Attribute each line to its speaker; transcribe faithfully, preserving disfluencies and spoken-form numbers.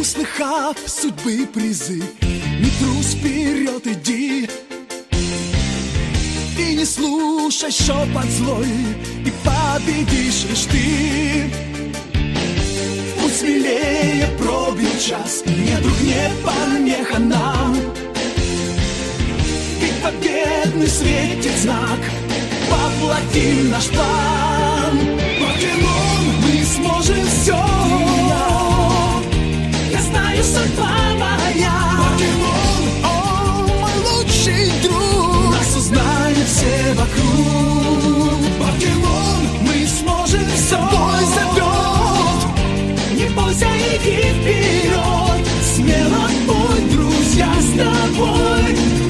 Speaker 1: услыхав судьбы призыв, не трусь, вперед иди. И не слушай шепот злой, и победишь лишь ты. Пусть смелее пробил час, не друг, не помеха нам. И победный светит знак, воплотим наш план. Покемон, мы сможем все. Я знаю, судьба моя. Покемон, о, мой лучший друг. Нас узнают все вокруг. Покемон, мы сможем все. Бой зовет, не бойся, иди вперед. Смело будь, друзья, с тобой.